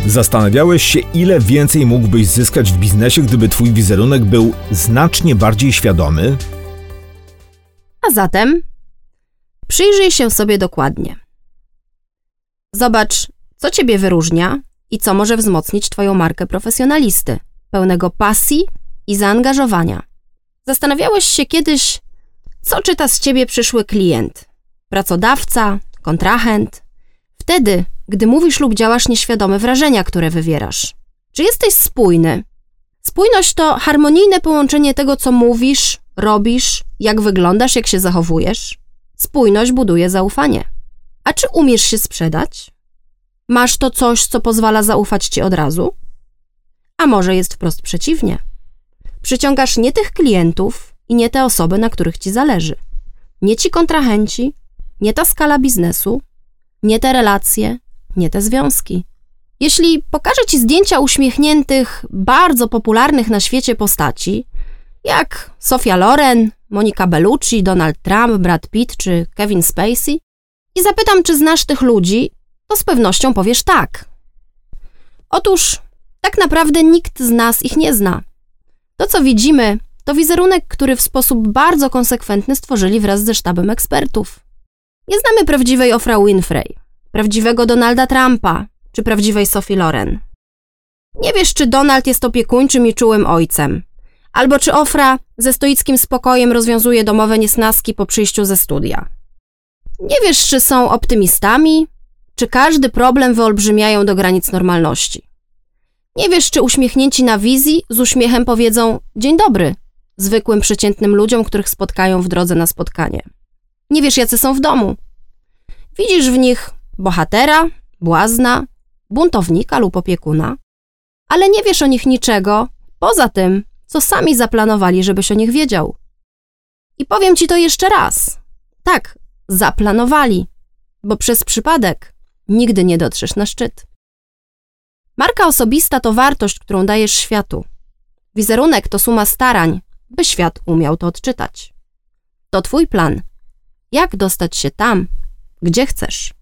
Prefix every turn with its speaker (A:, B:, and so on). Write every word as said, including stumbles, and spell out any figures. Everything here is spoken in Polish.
A: Zastanawiałeś się, ile więcej mógłbyś zyskać w biznesie, gdyby twój wizerunek był znacznie bardziej świadomy?
B: A zatem przyjrzyj się sobie dokładnie. Zobacz, co ciebie wyróżnia i co może wzmocnić twoją markę profesjonalisty, pełnego pasji i zaangażowania. Zastanawiałeś się kiedyś, co czyta z ciebie przyszły klient, pracodawca, kontrahent? Wtedy, gdy mówisz lub działasz nieświadome wrażenia, które wywierasz. Czy jesteś spójny? Spójność to harmonijne połączenie tego, co mówisz, robisz, jak wyglądasz, jak się zachowujesz. Spójność buduje zaufanie. A czy umiesz się sprzedać? Masz to coś, co pozwala zaufać ci od razu? A może jest wprost przeciwnie? Przyciągasz nie tych klientów i nie te osoby, na których ci zależy. Nie ci kontrahenci, nie ta skala biznesu, nie te relacje, nie te związki. Jeśli pokażę ci zdjęcia uśmiechniętych, bardzo popularnych na świecie postaci, jak Sofia Loren, Monica Bellucci, Donald Trump, Brad Pitt czy Kevin Spacey i zapytam, czy znasz tych ludzi, to z pewnością powiesz tak. Otóż tak naprawdę nikt z nas ich nie zna. To, co widzimy, to wizerunek, który w sposób bardzo konsekwentny stworzyli wraz ze sztabem ekspertów. Nie znamy prawdziwej Oprah Winfrey, prawdziwego Donalda Trumpa czy prawdziwej Sophie Loren. Nie wiesz, czy Donald jest opiekuńczym i czułym ojcem, albo czy Oprah ze stoickim spokojem rozwiązuje domowe niesnaski po przyjściu ze studia. Nie wiesz, czy są optymistami, czy każdy problem wyolbrzymiają do granic normalności. Nie wiesz, czy uśmiechnięci na wizji z uśmiechem powiedzą dzień dobry zwykłym, przeciętnym ludziom, których spotkają w drodze na spotkanie. Nie wiesz, jacy są w domu. Widzisz w nich bohatera, błazna, buntownika lub opiekuna, ale nie wiesz o nich niczego poza tym, co sami zaplanowali, żebyś o nich wiedział. I powiem ci to jeszcze raz. Tak, zaplanowali, bo przez przypadek nigdy nie dotrzesz na szczyt. Marka osobista to wartość, którą dajesz światu. Wizerunek to suma starań, by świat umiał to odczytać. To twój plan. Jak dostać się tam, gdzie chcesz?